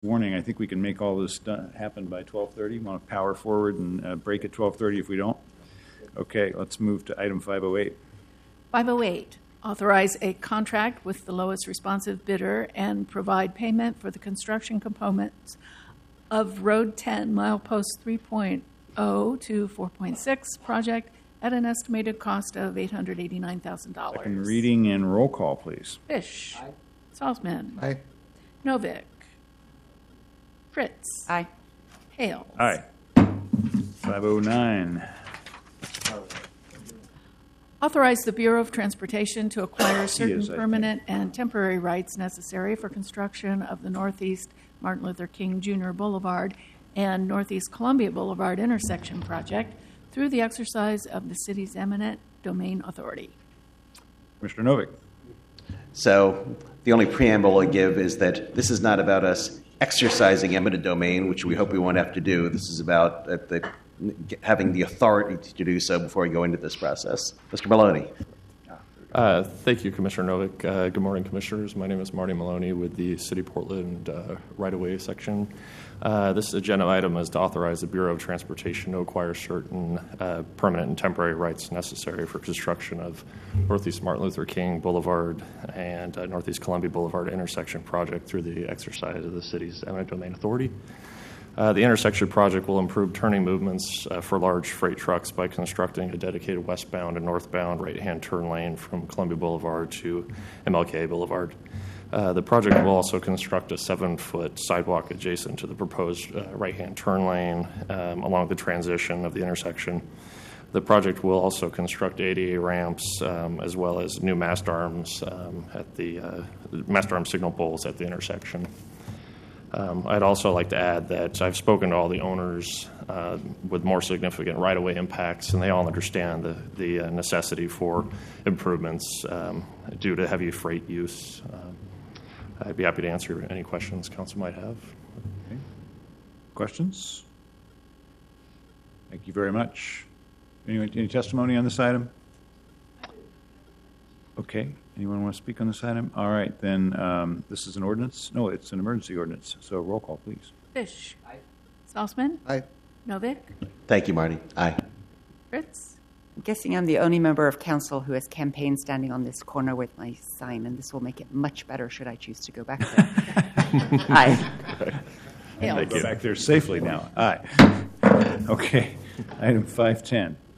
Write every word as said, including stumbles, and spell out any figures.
warning, I think we can make all this done, happen by twelve thirty. Want to power forward and uh, break at twelve thirty if we don't? Okay, let's move to item five oh eight. five oh eight, authorize a contract with the lowest responsive bidder and provide payment for the construction components of Road ten, milepost three point oh to four point six project at an estimated cost of eight hundred eighty-nine thousand dollars. Second reading and roll call, please. Fish. Aye. Salzman. Aye. Novick. Fritz. Aye. Hales. Aye. five oh nine. Authorize the Bureau of Transportation to acquire certain is, I permanent and temporary rights necessary for construction of the Northeast Martin Luther King Junior Boulevard and Northeast Columbia Boulevard intersection project through the exercise of the city's eminent domain authority. Commissioner Novick. So the only preamble I give is that this is not about us exercising eminent domain, which we hope we won't have to do. This is about uh, the, having the authority to do so before we go into this process. Mister Maloney. Uh, thank you, Commissioner Novick. Uh, good morning, Commissioners. My name is Marty Maloney with the City Portland uh, right-of-way section. Uh, this agenda item is to authorize the Bureau of Transportation to acquire certain uh, permanent and temporary rights necessary for construction of Northeast Martin Luther King Boulevard and uh, Northeast Columbia Boulevard intersection project through the exercise of the city's eminent domain authority. Uh, the intersection project will improve turning movements uh, for large freight trucks by constructing a dedicated westbound and northbound right-hand turn lane from Columbia Boulevard to M L K Boulevard. Uh, the project will also construct a seven-foot sidewalk adjacent to the proposed uh, right-hand turn lane um, along the transition of the intersection. The project will also construct A D A ramps um, as well as new mast arms um, at the uh, mast arm signal poles at the intersection. Um, I'd also like to add that I've spoken to all the owners uh, with more significant right-of-way impacts, and they all understand the, the uh, necessity for improvements um, due to heavy freight use. Um, I'd be happy to answer any questions council might have. Okay. Questions? Thank you very much. Any, any testimony on this item? Okay. Anyone want to speak on this item? All right, then um, this is an ordinance. No, it's an emergency ordinance. So roll call, please. Fish. Aye. Salzman. Aye. Novick. Thank you, Marty. Aye. Fritz. I'm guessing I'm the only member of council who has campaigned standing on this corner with my sign, and this will make it much better should I choose to go back there. Aye. Hales. Go back there safely now. Aye. Okay. Item five ten.